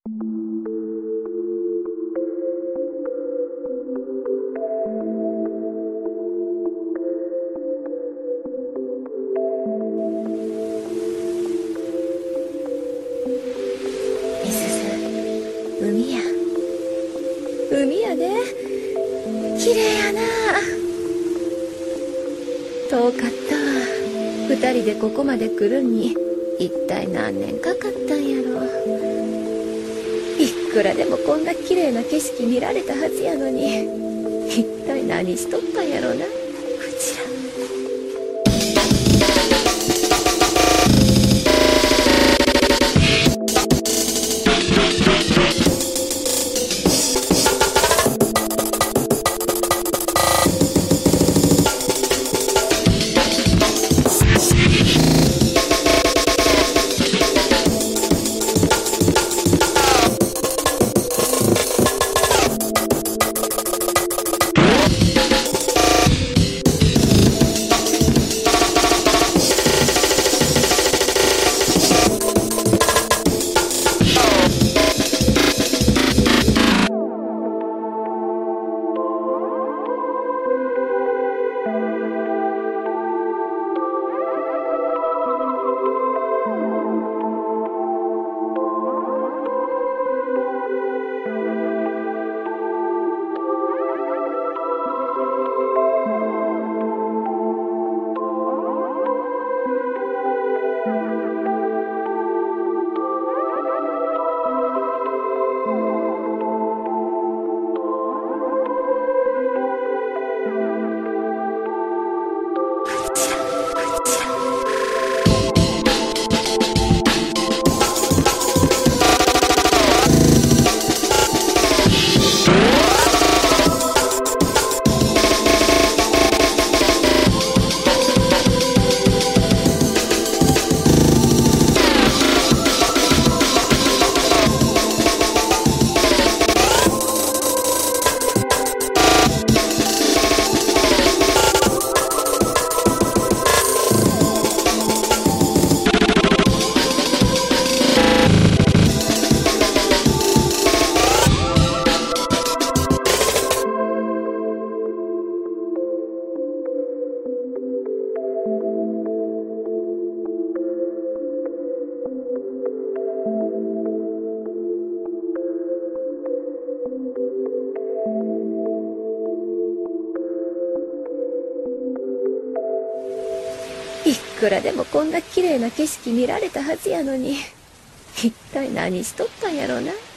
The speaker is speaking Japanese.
みすず、海や。海やで。綺麗やな。遠かったわ。二人でここまで来るに一体何年かかったんやろ。いくらでもこんな綺麗な景色見られたはずやのに、一体何しとったんやろな、うちら。いくらでもこんな綺麗な景色見られたはずやのに、一体何しとったんやろな。